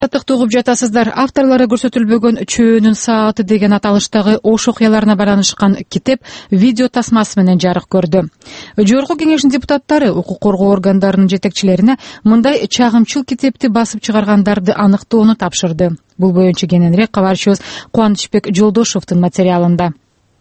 Татыктуу угуп жатасыздар. Авторлары көрсөтүлбөгөн чөөнүн сааты деген аталыштагы Ош окуяларына байланышкан китеп видео тасмасы менен жарык көрдү. Жогорку кеңештин депутаттары укук коргоо органдарынын жетекчилерине мындай чагымчыл китепти басып чыгаргандарды аныктоону тапшырды. Бул боюнча кененирээк кабарчыбыз Кубанычбек Жолдошовдун материалында.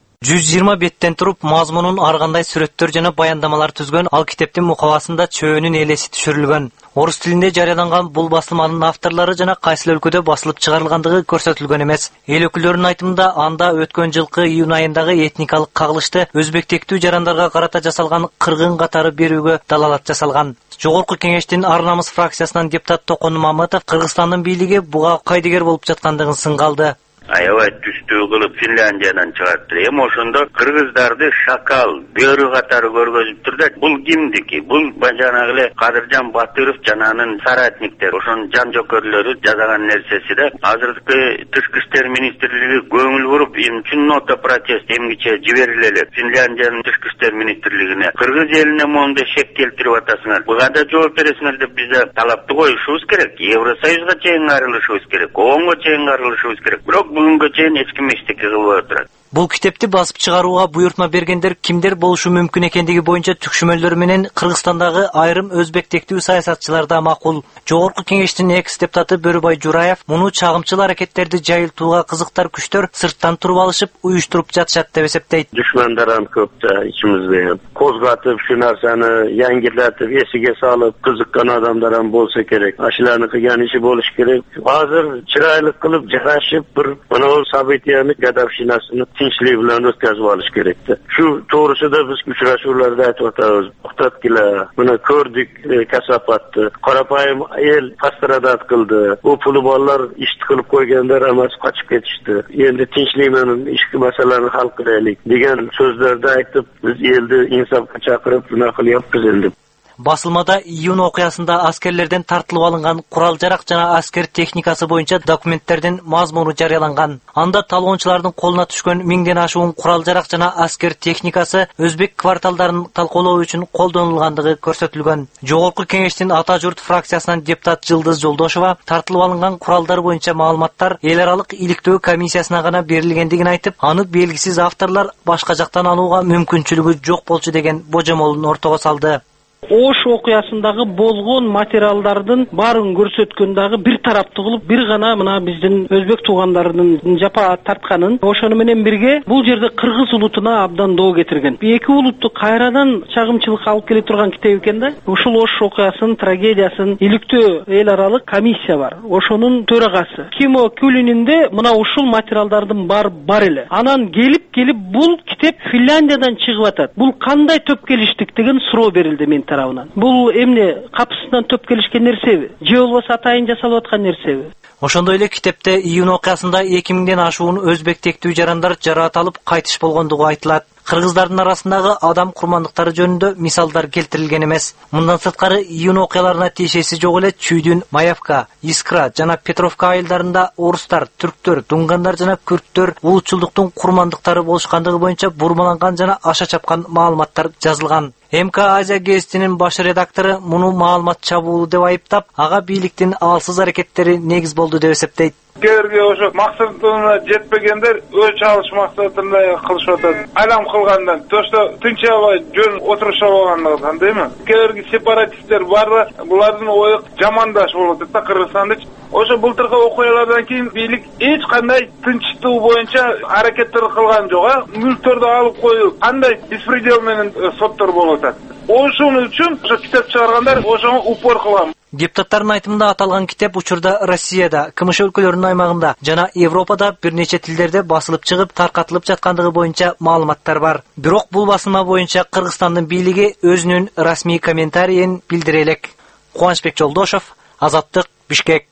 120 беттен туруп мазмунун ар кандай сүрөттөр жана баяндамалар түзгөн ал китептин мукабасында чөөнүн элеси түшүрүлгөн. Орус тилинде жарыяланган бул басылманын авторлору жана кайсыл өлкөдө басылып чыгарылгандыгы көрсөтүлгөн эмес. Эл өкүлдөрүнүн айтымында анда өткөн жылкы июнь айындагы этникалык кагылышты өзбектектүү жарандарга карата жасалган кыргын катары берүүгө далалат жасалган. Жогорку кеңештин ар намыс фракциясынан депутат Токон Мамытов Кыргызстандын бийлиги буга кайдыгер болуп жаткандыгын сынга алды. Аябай түстүү кылып Финляндиядан чыгаттыр. Эми ошондо кыргыздарды шакал, бөрү катары көргөзүптүр да. Бул кимдики? Бул жанагы эле Кадыржан Батыров жана анын соратниктери, ошонун жан жокерлөрү жасаган нерсеси да. Азыркы тышкы иштер министрлиги көңүл буруп, эми үчүн нота протест эмгиче жибериле элек. Финляндиянын тышкы иштер министрлигине кыргыз элине моундай шек келтирип атасыңар. Буга да жооп бересиңер деп биз талапты коюшубуз керек. Евросоюзга чейин арылышыбыз керек. ООНго чейин арылышыбыз керек. Бирок бүгүнгө чейин эч ким эчтеке кылбай отурат. Бул китепти басып чыгарууга буйртма бергендер кимдер болушу мүмкүн экендиги боюнча түкшүмөлдөр менен Кыргызстандагы айрым өзбектектүү саясатчылар да макул. Жогорку кеңештин экс-депутаты Бөрүбай Жураев муну чагымчыл аракеттерди жайылтууга кызыктар күчтөр сырттан туруп алышып, уюштуруп жатышат деп эсептейт. Душмандарым көп да ичимизде. Козгатып, шу нерсени яңгилатып, эсиге салып, кызыккан адамдар болсо керек. Ашыланы кылган иши болуш керек. Азыр чырайлык кылып, жарашып, бир мына событияны гадавшинасын tinchlik bilan o'tkazib olish kerakda. Shu to'g'risida biz uchrashuvlarda aytib o'tamiz. To'xtatdilar, buni ko'rdik, kasofatni. Qarapayim el pastradat qildi. Bu puli bolalar ish qilib qo'yganlar emas, qochib ketishdi. Endi tinchlik bilan ishki masalani hal qilaylik degan so'zlarda aytib, biz elni insofga chaqirib, buni qilyapmiz endi. Басылмада июнь окуясында аскерлерден тартылып алынган курал-жарак жана аскер техникасы боюнча документтердин мазмуну жарыяланган. Анда талоончулардын колуна түшкөн 1000ден ашуун курал-жарак жана аскер техникасы өзбек кварталдарын талкуулоо үчүн колдонулгандыгы көрсөтүлгөн. Жогорку кеңештин Ата журт фракциясынан депутат Жылдыз Жолдошова тартылып алынган куралдар боюнча маалыматтар эл аралык иликтөө комиссиясына гана берилгендигин айтып, аны белгисиз авторлор башка жактан алууга мүмкүнчүлүгү жок болчу деген божомолун ортого салды. Ош окуясындагы болгон материалдардын баарын көрсөткөн дагы бир тараптуу кылып, бир гана мына биздин өзбек туугандарынын жапа тартканын, ошону менен бирге бул жерде кыргыз улутуна абдан доо кетирген. Эки улутту кайрадан чагымчылыкка алып келе турган китеп экен да. Ушул Ош окуясынын трагедиясын иликтөө эл аралык комиссия бар. Ошонун төрагасы Кимо Кюлининде мына ушул материалдардын бар эле. Анан келип бул китеп Финляндиядан чыгып атат. Бул кандай төп келиштик деген суроо берилди мен тарабынан. Бул эмне капысынан төп келишкен нерсеби? Же болбосо атайын жасалып аткан нерсеби? Ошондой эле китепте июнь окуясында 2000ден ашуун өзбектектүү жарандар жараат алып кайтыш болгондугу айтылат. Кыргыздардын арасындагы адам курмандыктары жөнүндө мисалдар келтирилген эмес. Мындан сырткары июнь окуяларына тиешеси жок эле Чүйдүн, Маевка, Искра жана Петровка айылдарында орустар, түрктөр, дунгандар жана күрттөр улутчулдуктун курмандыктары болушкандыгы боюнча бурмаланган жана аша чапкан маалыматтар жазылган. МК Азия гезитинин баш редактору муну маалымат чабуулу деп айыптап, ага бийликтин абалсыз аракеттери негиз болду деп эсептейт. Кээрге ошо максатына жетпегендер өз чалыш максатында кылышып атат. Алам кылгандан тошто тынчабай жөн отурушуп алгандыгын дейми? Кээрги сепаратисттер бар, булардын ою жамандаш болот да Кыргызстанды. Ошо былтыркы окуялардан кийин бийлик эч кандай тынчтуу боюнча аракеттер кылган жок. Мүлктөрдү алып коюп, кандай беспредел менен соттор болот атат. Ошон үчүн ошо китеп чыгаргандар ошого упор кылган. Депутаттардын айтымында аталган китеп учурда Россияда, КМШ өлкөлөрүнүн аймагында жана Европада бир нече тилдерде басылып чыгып, таркатылып жаткандыгы боюнча маалыматтар бар. Бирок бул басылма боюнча Кыргызстандын бийлиги өзүнүн расмий комментарийин билдире элек. Кубанычбек Жолдошов, Азаттык, Бишкек.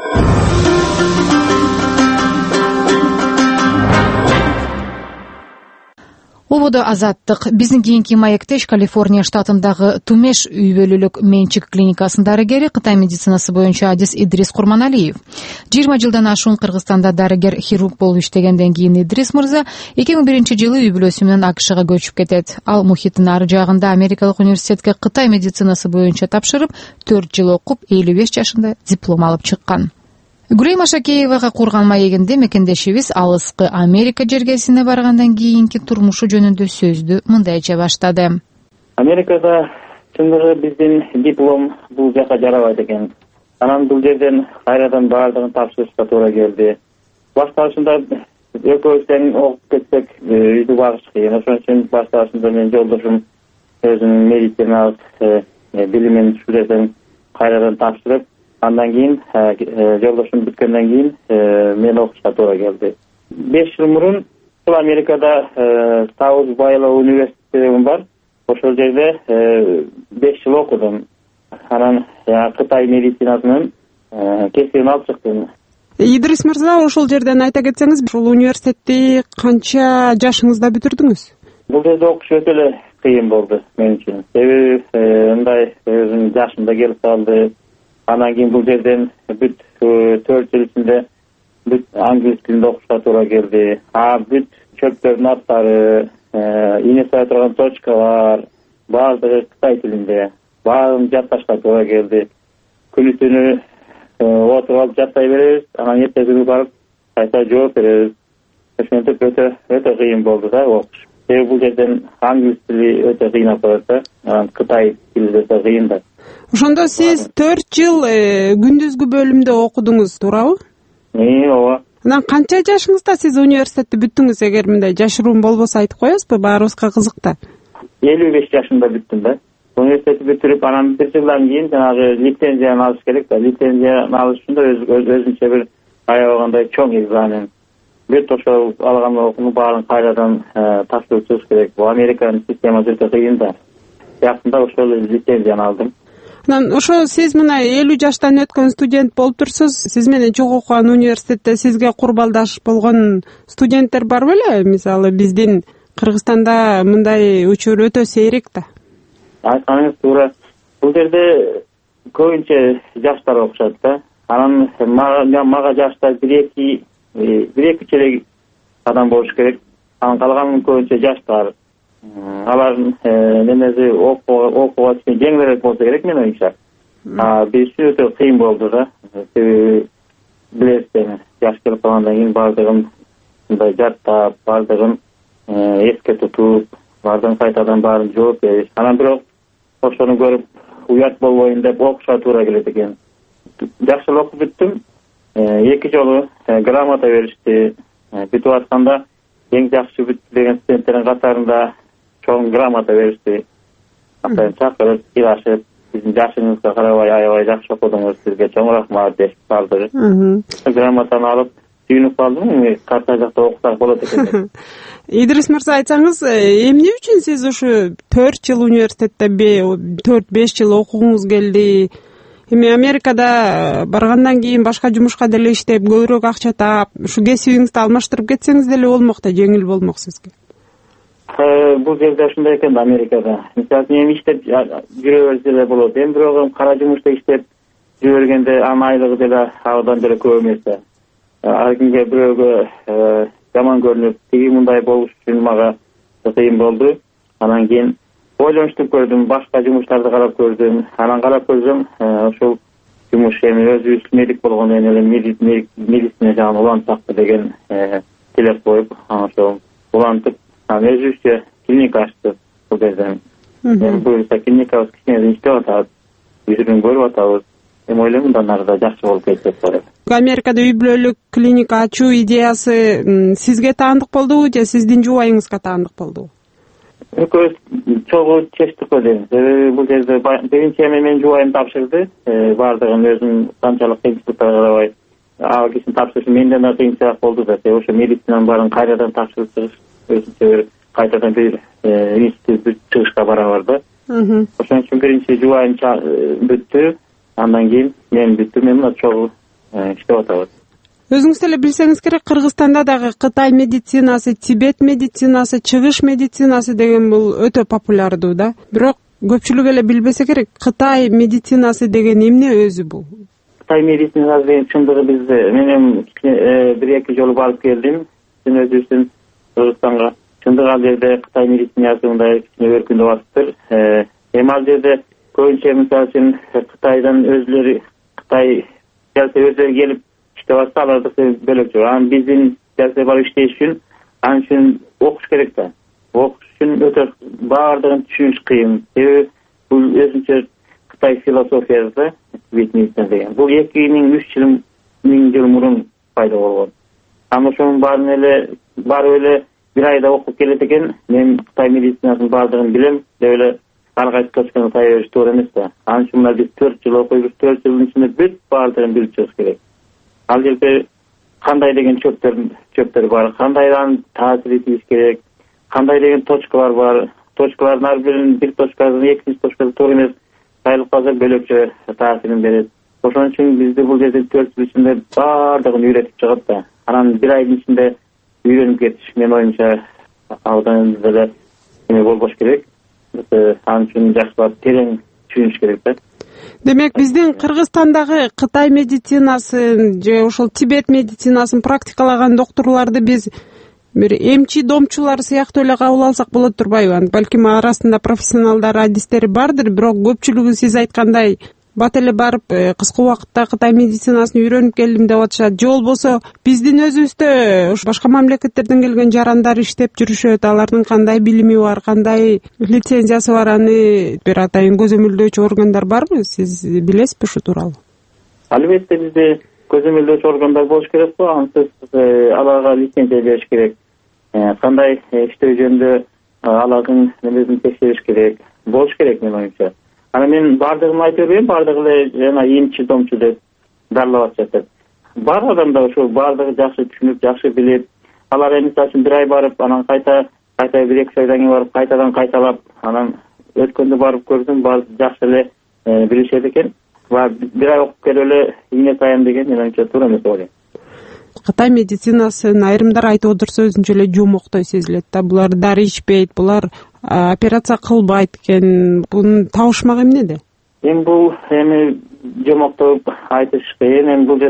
Ободо Азаттык. Биздин кийинки маектеш Калифорния штатындагы Тумеш үй бөлүлүк менчик клиникасынын дарыгери Кытай медицинасы боюнча адис Идрис Курманалиев. 20 жылдан ашуун Кыргызстанда дарыгер хирург болуп иштегенден кийин Идрис мырза 2001-жылы үй бүлөсү менен АКШга көчүп кетет. Ал мухиттин ары жагында Америкалык университетке Кытай медицинасы боюнча тапшырып, 4 жыл окуп, 55 жашында диплом алып чыккан. Гүрем Ашакеевага курган маегинде мекендешибиз алыскы Америка жергесине баргандан кийинки турмушу жөнүндө сөздү мындайча баштады. Америкада чындыгы биздин диплом бул жака жарабайт экен. Анан бул жерден кайрадан баардыгын тапшырышка туура келди. Башталышында экөөбүз тең окуп кетсек үйдү багыш кыйын. Ошон үчүн башталышында менин жолдошум өзүнүн медициналык билимин ушул жерден кайрадан тапшырып, андан кийин жолдошум бүткөндөн кийин мен окушка туура келди. 5 жыл мурун бул Америкада Саут Байлоо университети бар. Ошол жерде 5 жыл окудум. Анан Кытай медицинасынын кесибин алып чыктым. Идрис мырза, ошол жерден айта кетсеңиз, ушул университетти канча жашыңызда бүтүрдүңүз? Бул жерде окуш өтө эле кыйын болду мен үчүн. Себеби мындай өзүмдүн жашымда келип калды. Анан кийин бул жерден бүт 4 жыл ичинде бүт англис тилинде окушка туура келди. Бүт чөптөрдүн аттары, ине сая турган точкалар баардыгы Кытай тилинде. Баарын жатташка туура келди. Күнү түнү отуруп алып жаттай беребиз, анан эртеси күнү барып кайта жооп беребиз. Ошентип өтө кыйын болду да окуш. Себеби бул жерден англис тили өтө кыйнап калат да, анан Кытай тили өтө кыйын да. Ошондо сиз 4 жыл күндүзгү бөлүмдө окудуңуз, туурабы? Ооба. Анан канча жашыңызда сиз университетти бүттүңүз, эгер мындай жашыруун болбосо айтып коесузбу, баарыбызга кызык да. 55 жашымда бүттүм да. Университетти бүтүрүп, анан 1 жылдан кийин жанагы лицензияны алыш керек да. Лицензияны алыш үчүн да өзүнчө бир аябагандай чоң экзамен. Бүт ошол алган окууну баарын кайрадан тапшырып чыгыш керек. Бул Американын системасы өтө кыйын да. Жакында ошол лицензияны алдым. Анан ошо сиз мына 50 жаштан өткөн студент болуп турсуз. Сиз менен чогуу окуган университетте сизге курбалдаш болгон студенттер бар беле? Мисалы биздин Кыргызстанда мындай учур өтө сейрек да. Айтканыңыз туура. Бул жерде көбүнчө жаштар окушат да. Анан мага жашта 1-2 челек адам болуш керек. Анан калган көбүнчө жаштар. Алардын немеси окууга жеңилирээк болсо керек мен оюмча. Биз үчүн өтө кыйын болду да. Себеби билесиз, жаш келип калгандан кийин баардыгын мындай жаттап, баардыгын эске тутуп, баардыгын кайтадан баарын жооп бериш. Анан бирок ошону көрүп уят болбойн деп окушка туура келет экен. Жакшы окуп бүттүм. 2 жолу грамота беришти. Бүтүп атканда эң жакшы бүттү деген студенттердин катарында чоң грамота беришти. Атайын чакырып, ыйлашып, сиздин жашыңызга карабай аябай жакшы окудуңуз, сизге чоң рахмат деп баардыгы. Грамотаны алып сүйүнүп калдым. Карта жакта окусак болот экен. Идрис мырза, айтсаңыз, эмне үчүн сиз ушу 4 жыл университетте 4-5 жыл окугуңуз келди? Эми Америкада баргандан кийин башка жумушка деле иштеп, көбүрөөк акча таап, ушу кесибиңизди алмаштырып кетсеңиз деле болмок да, жеңил болмок сизге. Бул жерде ушундай экен да, Америкада. Мисалы эми иштеп жүрө берсе деле болот. Эми бирок кара жумушта иштеп жүрө бергенде анын айлыгы деле абдан деле көп эмес да. Ар кимге бирөөгө жаман көрүнүп, тиги мындай болуш үчүн мага кыйын болду. Анан кийин ойлонуштуп көрдүм, башка жумуштарды карап көрдүм. Анан карап көрсөм, ошол жумуш эми өзүбүз медик болгондон эле медицина жагын улантсакпы деген тилек коюп, ошол улантып, өзүбүзчө клиника ачтык бул жерден. Эми буюрса клиникабыз кичине иштеп атабыз, жүзүн көрүп атабыз. Эми ойлойм мындан ары да жакшы болуп кетет деп ойлойм. Америкада үй бүлөлүк клиника ачуу идеясы сизге таандык болдубу же сиздин жубайыңызга таандык болдубу? Экөөбүз чогуу чечтик го дейм. Себеби бул жерде биринчи эми менин жубайым тапшырды. Баардыгын өзүм канчалык кыйынчылыктарга карабай ал кишинин тапшырышы менден да кыйынчыраак болду да. Себеби ошо медицинанын баарын кайрадан тапшырып чыгыш өзүнчө бир кайтадан бир институт чыгышка барабар да. Ошон үчүн биринчи жубайым бүттү, андан кийин мен бүттүм, мен мына чогуу иштеп атабыз. Өзүңүз деле билсеңиз керек, Кыргызстанда дагы Кытай медицинасы, Тибет медицинасы, чыгыш медицинасы деген бул өтө популярдуу да. Бирок көпчүлүк эле билбесе керек, Кытай медицинасы деген эмне өзү бул? Кытай медицинасы деген чындыгы бизде менен 1-2 жолу барып келдим. Мен өзүм Кыргызстанга. Чындыгы ал жерде Кытай медицинасы мындай кичине өркүндөп атыптыр. Эми ал жерде көбүнчө мисалы үчүн Кытайдан өзүлөрү келип иштеп атса алардыкы бөлөкчө. Анан биздин саясий бар иштеш үчүн ал үчүн окуш керек да. Окуш үчүн өтө баардыгын түшүнүш кыйын. Себеби бул өзүнчө Кытай философиясы медицина деген. Бул 2003 жыл мурун пайда болгон. Анан ошонун баары эле бир айда окуп келет экен. Мен Кытай медицинасынын баардыгын билем деп эле ар кайсы точканы тай бериш туура эмес да. Анын үчүн мына биз 4 жыл окуйбуз, 4 жылдын ичинде бүт баардыгын билип чыгыш керек. Ал жерде кандай деген чөптөр бар, кандайдан таасир этиш керек, кандай деген точкалар бар. Точкалардын ар биринин бир точкасы экинчи точкасы туура эмес, сайылып калса бөлөкчө таасирин берет. Ошон үчүн бизди бул жерде 4 жыл ичинде баардыгын үйрөтүп чыгат да. Анан бир айдын ичинде үйрөнүп кетиш менин оюмча абдан деле эме болбош керек. Анын үчүн жакшылап терең түшүнүш керек да. Демек биздин Кыргызстандагы Кытай медицинасын же ошол Тибет медицинасын практикалаган докторлорду биз бир эмчи домчулар сыяктуу эле кабыл алсак болот турбайбы? Балким арасында профессионалдар, адистери бардыр, бирок көпчүлүгү сиз айткандай бат эле барып кыска убакытта Кытай медицинасын үйрөнүп келдим деп атышат. Же болбосо биздин өзүбүздө башка мамлекеттерден келген жарандар иштеп жүрүшөт, алардын кандай билими бар, кандай лицензиясы бар, аны бир атайын көзөмөлдөөчү органдар барбы? Сиз билесизби ушу тууралуу? Албетте бизде көзөмөлдөөчү органдар болуш керек го, ансыз аларга лицензия бериш керек. Кандай иштөө жөнүндө алардын немесин текшериш керек, болуш керек менин оюмча. Анан мен баардыгын айтып берем, баардыгы эле жана эмчи домчу деп дарылап жатат. Бар адамдар ошо баардыгы жакшы түшүнүп, жакшы билип, алар мисалы үчүн бир ай барып, анан кайта 1-2 айдан кийин барып, кайтадан кайталап, анан өткөндө барып көрдүм, баары жакшы эле билишет экен. Бир ай окуп келип эле ийне саян деген мен оюмча туура эмес деп ойлойм. Кытай медицинасын айрымдар айтып отурса өзүнчө эле жомоктой сезилет да. Булар дары ичпейт, булар операция кылбайт экен. Бунун табышмак эмнеде? Бул эми жомоктой айтыш кыйын, бул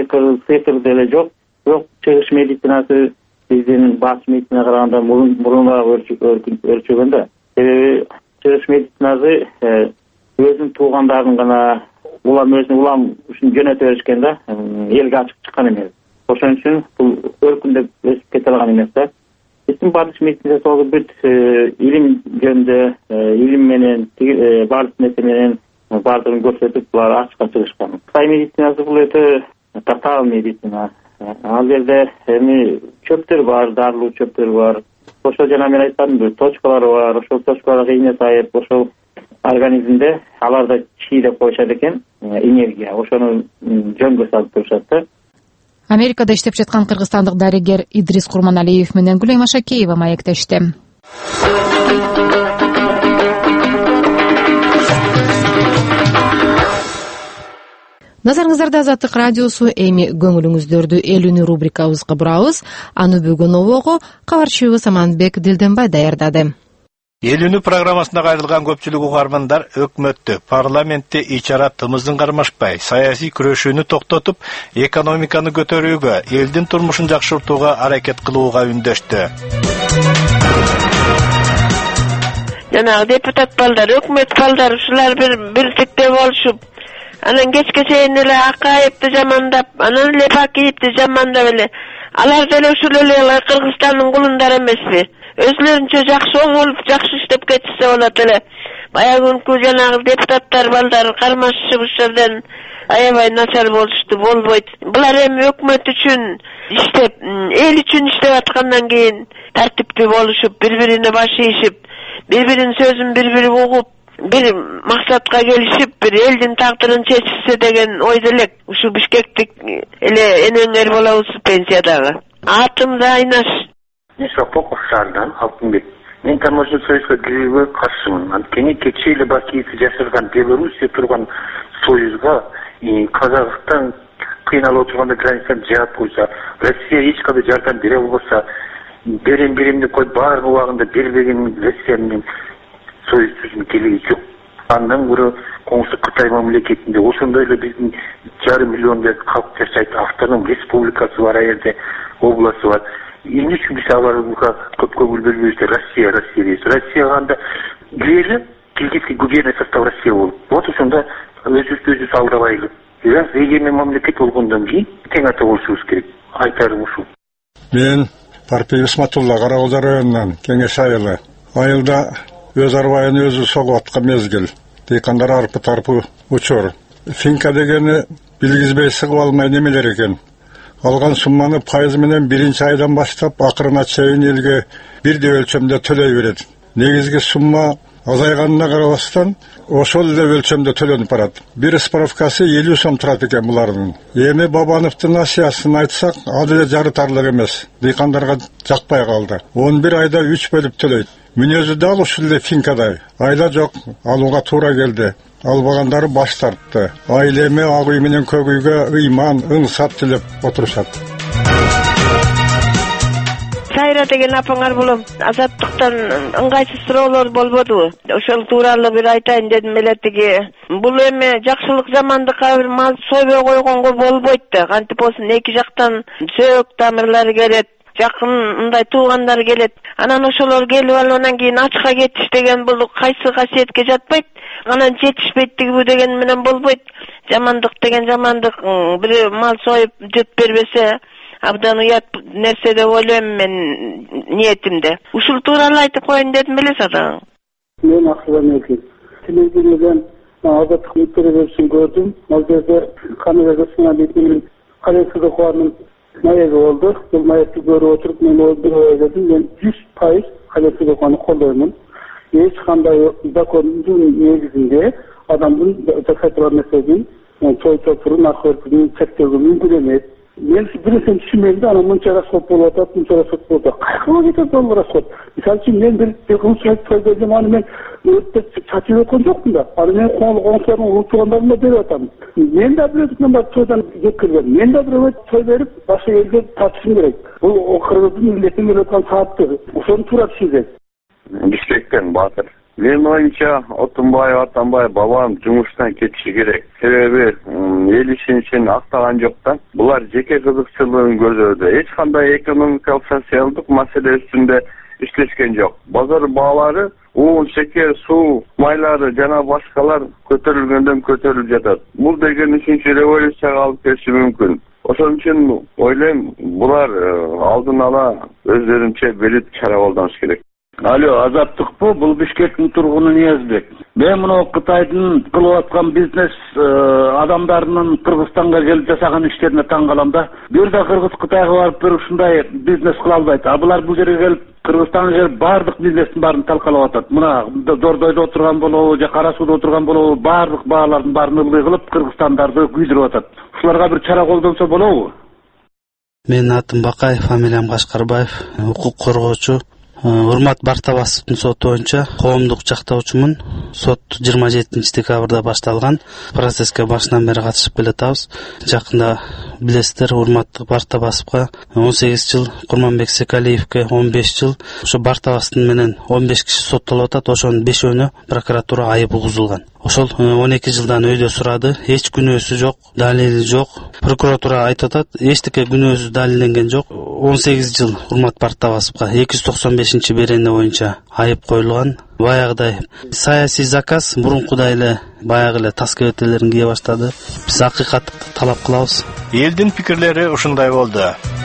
сыйкыр деле жок. Бирок чыгыш медицинасы биздин батыш медицинага караганда мурунураак өрчөгөн да. Себеби чыгыш медицинасы өзүнүн туугандарын гана улам ушун жөнөтө беришкен да, элге ачык чыккан эмес. Ошон үчүн бул өркүндөп өсүп кете алган эмес да. Биздин батыш медицинасы бүт илим жөнүндө, илим менен баардык нерсе менен баардыгын көрсөтүп, булар ачыкка чыгышкан. Кытай медицинасы бул өтө татаал медицина. Ал жерде эми чөптөр бар, дарылуу чөптөр бар. Ошо жана мен айткандым, точкалары бар. Ошол точкаларга ийне сайып, ошол организмде аларда чий деп коюшат экен, энергия. Ошону жөнгө салып турушат да. Америкада иштеп жаткан кыргызстандык дарыгер Идрис Курманалиев менен Гүлайым Ашакеева маектешти. Назарыңыздарда Азаттык радиосу. Эми көңүлүңүздөрдү эл үнү рубрикабызга бурабыз. Аны бүгүн обого кабарчыбыз Аманбек Дилденбай даярдады. Эл үнү программасына кайрылган көпчүлүк угармандар өкмөттү, парламентте ичара тымызын кармашпай, саясий күрөшүүнү токтотуп, экономиканы көтөрүүгө, элдин турмушун жакшыртууга аракет кылууга үндөштү. Жана депутат балдар, өкмөт балдар ушулар бирдикте болушуп, анан кечке чейин эле Акаевди жамандап, анан эле Бакиевди жамандап эле, алар деле ушул эле Кыргызстандын кулундары эмеспи? Өзлөрүнчө жакшы оңолуп, жакшы иштеп кетишсе болот эле. Баягы жанагы депутаттар балдар кармашышып ушерден аябай начар болушту, болбойт. Булар эми өкмөт үчүн иштеп, эл үчүн иштеп аткандан кийин тартиптүү болушуп, бири-бирине баш ийишип, бири-биринин сөзүн бири-бири угуп, бир максатка келишип, бир элдин тагдырын чечишсе деген ойдо элек. Ушу Бишкектик эле энеңер болобуз пенсиядагы. Атым да Айнаш. Несопоков шаарынан Алтынбек. Мен таможня союзга кирүүгө каршымын. Анткени кечээ эле Бакиев жашырган Белоруссия турган союзга Казакстан кыйналып отурганда границаны жаап койсо, Россия эч кандай жардам бере албаса, берем деп коюп баардык убагында бербеген Россия менен союз түзүм кереги жок. Андан көрө коңшу Кытай мамлекетинде ошондой эле биздин 500 миллиондой калк жашайт, автоном республикасы бар, аерде областы бар. Эмне үчүн биз аларга көп көңүл бөлбөйбүз? Россия дейбиз. Россияга анда кирели, Киргизский губерния состав Россия болуп. Вот ошондо өзүбүздү алдабайлы. Жас эгемен мамлекет болгондон кийин тең ата болушубуз керек. Айтарым ушул. Мен Парпиев Исматулла Карагылдар районунан Кеңеш айылы. Айылда өз арбайын өзү согуп аткан мезгил. Дыйкандар арпы тарпы учур. Финка дегени билгизбей сыгып алмай немелер экен. Алган сумманы пайыз менен биринчи айдан баштап акырына чейин элге бирдей өлчөмдө төлөй берет. Негизги сумма азайганына карабастан ошол эле өлчөмдө төлөнүп барат. Бир справкасы 50 сом турат экен булардын. Эми Бабановдун насыясын айтсак, ал эле жарытарлык эмес. Дыйкандарга жакпай калды. 11 айда 3 бөлүп төлөйт. Мүнөзү дал ушул эле финкадай. Айда жок, алууга туура келди. Албагандары баш тартты. Айыл эми ак үй менен көк үйгө ыйман, ыңсап тилеп отурушат. Сайра деген апаңар болом. Азаттыктан ыңгайсыз суроолор болбоду. Ошол тууралуу бир айтайын дедим эле тиги. Бул эми жакшылык жамандыкка бир мал сойбой койгонго болбойт да. Кантип болсун эки жактан сөөк тамырлары келет. Жакын мындай туугандар келет. Анан ошолор келип алып анан кийин ачка кетиш деген бул кайсы касиетке жатпайт. Анан жетишпейт деген менен болбойт. Жамандык деген жамандык. Бир мал союп жөт бербесе абдан уят нерсе деп ойлойм мен ниетимде. Ушул тууралуу айтып коеюн дедим эле сага. Мен акырын экен. Телевизордон азаттык интервьюсун көрдүм. Ал жерде камерага сынган бетинин Калесида куанын маеги болду. Бул маекти көрүп отуруп мен ойдым. Мен 100% Калесида куанын колдоймун. Эч кандай закондун негизинде адамдын жасай турган нерсесин той чопурун акыртын чектөөгө мүмкүн эмес. Мен биринчи түшүнмөйм да, анан мынча расход болуп атат, мынча расход болуп атат. Кайкыга кетет бул расход? Мисалы үчүн мен бир кылмыш той бердим, аны мен өтө чачып өткөн жокмун да. Аны мен коңсордун туугандарыма берип атам. Мен да бирөөдөн барып тойдон жеткирбедим. Мен да бирөө той берип башка элге тартышым керек. Бул кыргыздын миллетин берип аткан саатты. Ошону туура түшүнсек. Бишкектен Батыр. Менин оюмча Отунбаев Атамбаев бабам жумуштан кетиши керек. Себеби эл ишин актаган жок да. Булар жеке кызыкчылыгын көзөдө. Эч кандай экономикалык социалдык маселе үстүндө иштешкен жок. Базар баалары, un, шекер, суу, майлары жана башкалар көтөрүлгөндөн көтөрүлүп жатат. Бул деген үчүнчү революцияга алып келиши мүмкүн. Ошон үчүн ойлойм, булар алдын ала өздөрүнчө белит чара колдонуш керек. Алло, азаттыкпы? Бул Бишкектин тургуну Ниязбек. Мен мына Кытайдын кылып аткан бизнес адамдарынын Кыргызстанга келип жасаган иштерине таң калам да. Бир да Кыргыз Кытайга барып бир ушундай бизнес кыла албайт. А булар бул жерге келип Кыргызстанга келип бардык бизнестин баарын талкалап атат. Мына Дордойдо отурган болобу, же Кара Сууда отурган болобу, бардык баалардын баарын ылдый кылып Кыргызстандарды күйдүрүп атат. Ушуларга бир чара колдонсо болобу? Менин атым Бакаев, фамилиям Кашкарбаев, укук коргоочу. Урмат Бартабасовдун соту боюнча коомдук жактоочумун. Сот 27 декабрда башталган. Процесске башынан бери катышып келатабыз. Жакында билесиздер, Урмат Бартабасовго 18 жыл, Курманбек Секалиевге 15 жыл. Ошо Бартабастын менен 15 киши соттолуп атат. Ошонун 5-өөнө прокуратура айып угузулган. Ошол 12 жылдан өйдө сурады. Эч күнөөсү жок, далили жок. Прокуратура айтып атат, эчтеке күнөөсү далилденген жок. 18 жыл Урмат Бартабасовго 295 берене боюнча айып коюлган. Баягыдай саясий заказ мурункудай эле баягы эле тас кебетелерин кие баштады. Биз акыйкаттыкты талап кылабыз. Элдин пикирлери ушундай болду.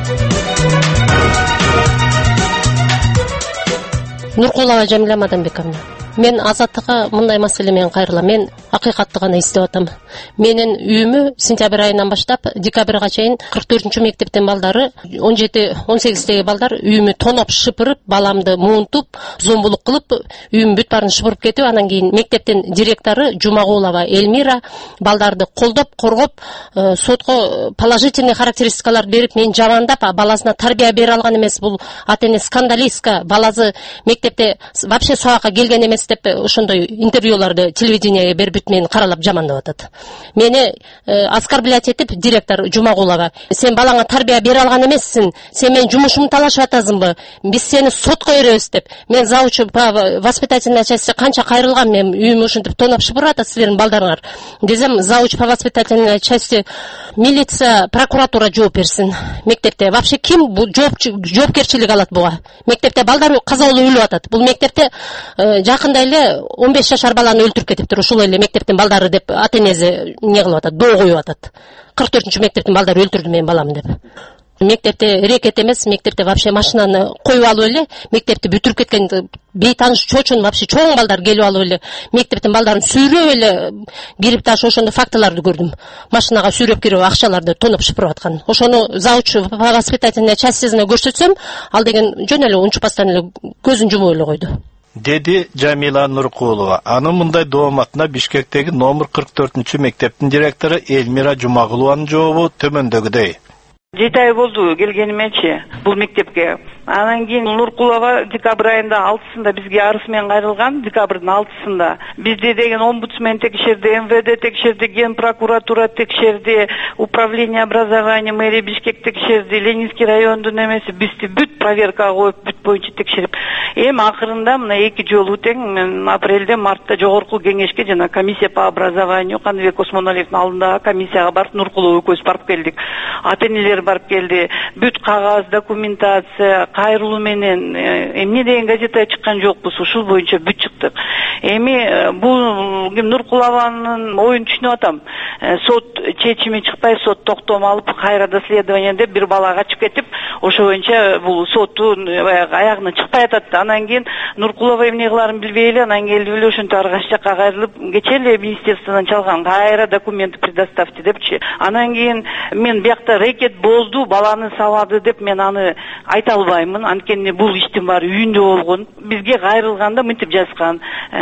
Нуркулова Жамиля Мадамбековна. Мен азаттыкка мындай маселе менен кайрылам. Мен акыйкатты гана издеп атам. Менин үйүмө сентябрь айынан баштап декабрга чейин 44-мектептен балдары 17-18 балдар үйүмө тоноп шыпырып, баламды муунтуп, зомбулук кылып, үйүм бүт баарын шыпырып кетип, анан кийин мектептин директору Жумагулова Эльмира балдарды колдоп, коргоп, сотко положительный характеристикалар берип, мен жамандап, баласына тарбия бере алган эмес, бул ата-эне скандалистка, баласы мектепте вообще сабакка келген эмес деп ошондой интервьюларды телевидениеге берип бүт мени каралап жамандап атат. Мени оскорблять этип директор Жумагулова, сен балаңа тарбия бере алган эмессиң, сен менин жумушумду талашып атасыңбы? Биз сени сотко беребиз деп. Мен завучу по воспитательной части канча кайрылгам, мен үйүм ушинтип тоноп шыпырып атат силердин балдарыңар. Десем, завуч по воспитательной части милиция, прокуратура жооп берсин. Мектепте вообще ким бул жоопкерчилик алат буга? Мектепте балдар каза болуп өлүп атат. Бул мектепте жакында эле 15 жашар баланы өлтүрүп кетиптир ушул эле мектептин балдары деп ата энеси не кылып атат, доо коюп атат. 44-чү мектептин балдары өлтүрдү менин баламды деп. Мектепте рекет эмес, мектепте вообще машинаны коюп алып эле, мектепти бүтүрүп кеткен бейтаныш чочун вообще чоң балдар келип алып эле, мектептин балдарын сүйрөп эле кирип ташы ошондой фактыларды көрдүм. Машинага сүйрөп кирип акчаларды тонуп шыпырып аткан. Ошону завуч воспитательная частьсине көрсөтсөм, ал деген жөн эле унчукпастан эле көзүн жумуп эле койду. Деди Жамила Нуркулова. Анын мындай дооматына Бишкектеги номер 44-чү мектептин директору Эльмира Жумагулованын жообу төмөндөгүдөй. 7 ай болду келгенимечи бул мектепке. Анан кийин Нуркулова декабрь айында 6-сында бизге арыз менен кайрылган, декабрдын 6-сында. Бизде деген омбудсмен текшерди, МВД текшерди, Ген прокуратура текшерди, управление образования мэрия Бишкек текшерди, Ленинский райондун эмеси бизди бүт проверкага коюп, бүт боюнча текшерип. Эми акырында мына 2 жолу тең мен апрелде, мартта жогорку кеңешке жана комиссия по образованию Каныбек Осмоналиевдин алдындагы комиссияга барып Нуркулова экөөбүз барып келдик. Ата-энелер барып келди. Бүт кагаз, документация, кайрылуу менен эмне деген газетага чыккан жокпуз, ушул боюнча бүт чыктык. Эми бул Нуркулованын оюн түшүнүп атам. Сот чечими чыкпай, сот токтом алып, кайра доследование деп бир бала качып кетип, ошо боюнча бул соттун аягына чыкпай атат. Анан кийин Нуркулова эмне кыларын билбей эле, анан келип эле ошентип аргаш жакка кайрылып, кече эле министерстводон чалган, кайра документы предоставьте депчи. Анан кийин мен биякта рекет болду, баланы сабады деп мен аны айта албаймын. Анткени бул иштин баары үйүндө болгон. Бизге кайрылганда мынтип жазган: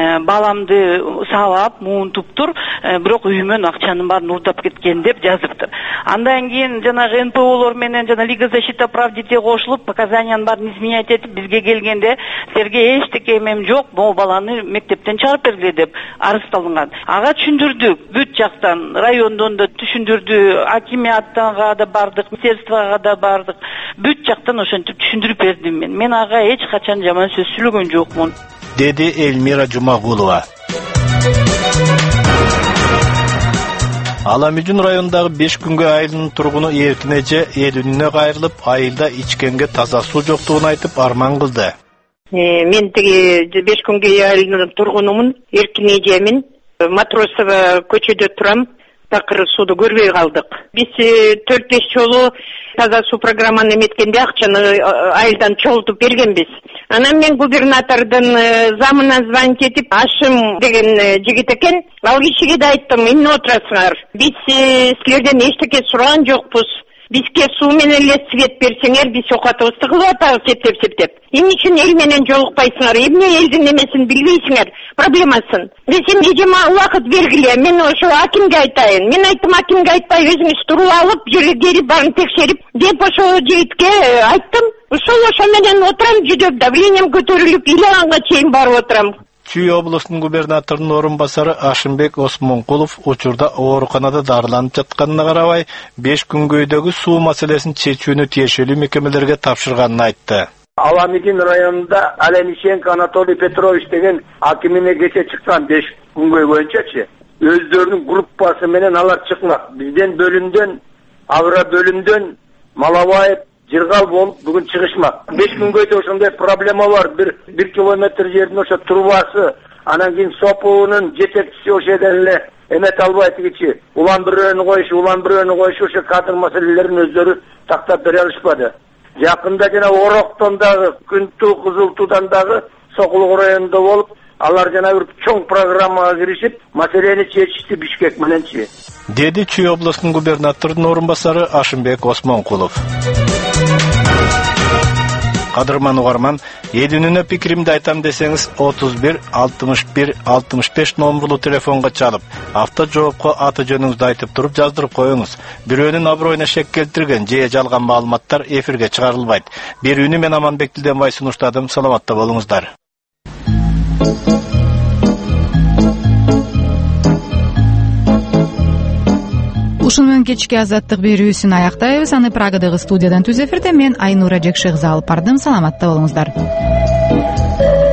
баламды сабап, муунтуптур, бирок үйүмөн акчанын баарын урдап кеткен деп жазыптыр. Андан кийин жанагы НПОлор менен жана Лига защиты прав детей кошулуп, показаниянын баарын изменять этип бизге келгенде силерге эчтеке эмем жок, могу баланы мектептен чыгарып бергиле деп арыздалган. Ага түшүндүрдүк, бүт жактан, райондон да түшүндүрдү, акимияттанга да бардык, министерствого да бардык, бүт жактан ошентип түшүндүрүп бердим мен. Мен ага эч качан жаман сөз сүйлөгөн жокмун. Деди Эльмира Жумагулова. Аламүжүн районундагы 5 күнгө айылынын тургуну эркинеже элүнүнө кайрылып, айылда ичкенге таза суу жоктугун айтып арман кылды. Мен тиги 5 күнгө айылынын тургунумун, эркинежемин. Матросова көчөдө турам. Такыр сууду көрбөй калдык. Биз 4-5 жолу таза суу программаны эметкенде акчаны айылдан чогултуп бергенбиз. Анан мен губернатордун замына звонить этип, Ашым деген жигит экен, ал кишиге да айттым, эмне отурасыңар? Биз силерден эчтеке сураган жокпуз. Бизге суу менен эле свет берсеңер, биз окатыбызды кылып атабыз септеп. Эмне үчүн эл менен жолукпайсыңар? Эмне элдин эмесин билбейсиңер? Проблемасын. Биз эжема убакыт бергиле. Мен ошо акимге айтайын. Мен айттым, акимге айтпай өзүңүз туруп алып, жери барын текшерип деп ошо жигитке айттым. Ошо менен отурам, жүдөп давлением көтөрүлүп, ыйлаганга чейин барып отурам. Чүй областын губернаторунун орун басары Ашымбек Осмонкулов учурда ооруканада дарыланып жатканына карабай, 5 күнгөйдөгү суу маселесин чечүүнү тиешелүү мекемелерге тапшырганын айтты. Аламедин районунда Алениченко Анатолий Петрович деген акимине кече чыккан 5 күнгөй боюнчачы. Өздөрүнүн группасы менен алар чыкмак. Бизден бөлүмдөн, Авра бөлүмдөн Малабаев Жыргал болуп бүгүн чыгышмак. 5 күнгөйдө ошондой проблема бар. 1 километр жердин ошо трубасы, анан кийин Соповунун жетекчиси ошо эле эмет албай тигичи. Улан бирөөнү коюш ошо кадр маселелерин өздөрү тактап бере алышпады. Жакында жана Ороктон дагы, Күнтүү, Кызылтуудан дагы Сокулук районунда болуп, алар жана бир чоң программага киришип, маселени чечишти Бишкек мененчи. Деди Чүй областынын губернаторунун орун басары Ашымбек Осмонкулов. Кадырман угарман, элүнүнө пикиримди айтам десеңиз 31 61 65 номерлуу телефонго чалып, автожоопко аты жөнүңүздү айтып туруп жаздырып коюңуз. Бирөөнүн аброюна шек келтирген же жалган маалыматтар эфирге чыгарылбайт. Берүүнү мен Аманбек Тилденбай сунуштадым. Саламатта болуңуздар. Ушун менен кечки азаттык берүүсүн аяктайбыз. Аны Прагадагы студиядан түз эфирде мен Айнура Жекшегиза алып бардым. Саламатта болуңуздар.